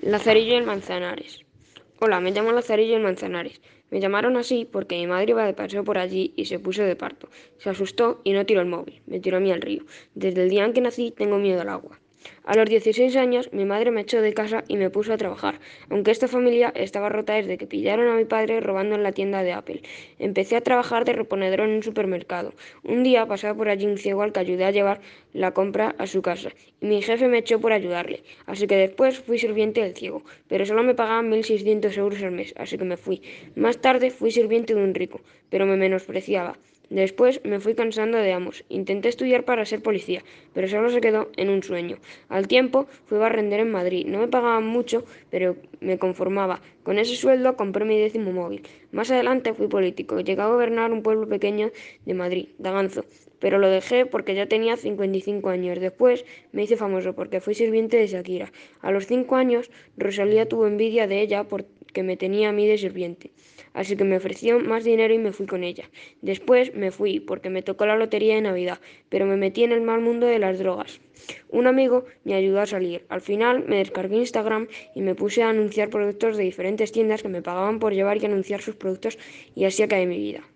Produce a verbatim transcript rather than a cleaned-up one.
Lazarillo del Manzanares. Hola, me llamo Lazarillo del Manzanares. Me llamaron así porque mi madre iba de paseo por allí y se puso de parto. Se asustó y no tiró el móvil, me tiró a mí al río. Desde el día en que nací tengo miedo al agua. A los dieciséis años mi madre me echó de casa y me puso a trabajar, aunque esta familia estaba rota desde que pillaron a mi padre robando en la tienda de Apple. Empecé a trabajar de reponedor en un supermercado. Un día pasaba por allí un ciego al que ayudé a llevar la compra a su casa y mi jefe me echó por ayudarle, así que después fui sirviente del ciego, pero solo me pagaban mil seiscientos euros al mes, así que me fui. Más tarde fui sirviente de un rico, pero me menospreciaba. Después me fui cansando de amos. Intenté estudiar para ser policía, pero solo se quedó en un sueño. Al tiempo fui barrender en Madrid. No me pagaban mucho, pero me conformaba. Con ese sueldo compré mi décimo móvil. Más adelante fui político. Llegué a gobernar un pueblo pequeño de Madrid, Daganzo, pero lo dejé porque ya tenía cincuenta y cinco años. Después me hice famoso porque fui sirviente de Shakira. A los cinco años Rosalía tuvo envidia de ella porque me tenía a mí de sirviente. Así que me ofreció más dinero y me fui con ella. Después me fui porque me tocó la lotería de Navidad, pero me metí en el mal mundo de las drogas. Un amigo me ayudó a salir. Al final me descargué Instagram y me puse a anunciar productos de diferentes tiendas que me pagaban por llevar y anunciar sus productos y así acabé mi vida.